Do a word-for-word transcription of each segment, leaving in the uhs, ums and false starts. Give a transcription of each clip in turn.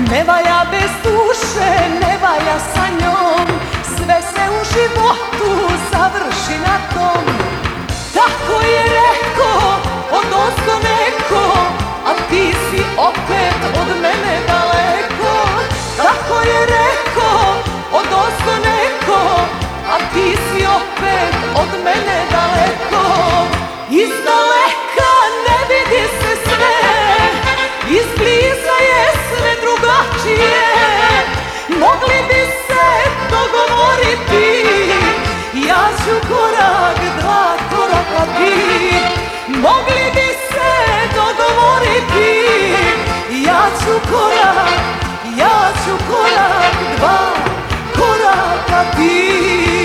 Ne valja bez duše, ne valja sa njom, sve se u životu završi na tom. Tako je rekao odozgo neko, a ti si opet od mene daleko. Tako je rekao odozgo neko, a ti si opet od mene daleko. Iz daleka ne vidi se sve, izbliza je sve drugačije. Mogli bi se dogovoriti, ja ću korak, dva koraka ti. Mogli bi se dogovoriti, ja ću korak, ja ću korak, dva koraka ti.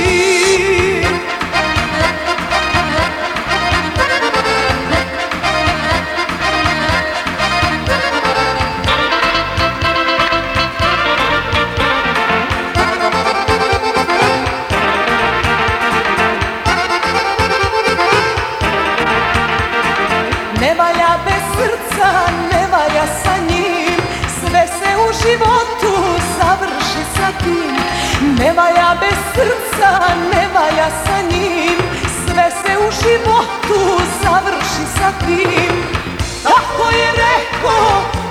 Ne valja bez srca, ne valja sa njim, sve se u životu završi sa tim. Ne valja bez srca, ne valja sa njim, sve se u životu završi sa tim. Tako je rekao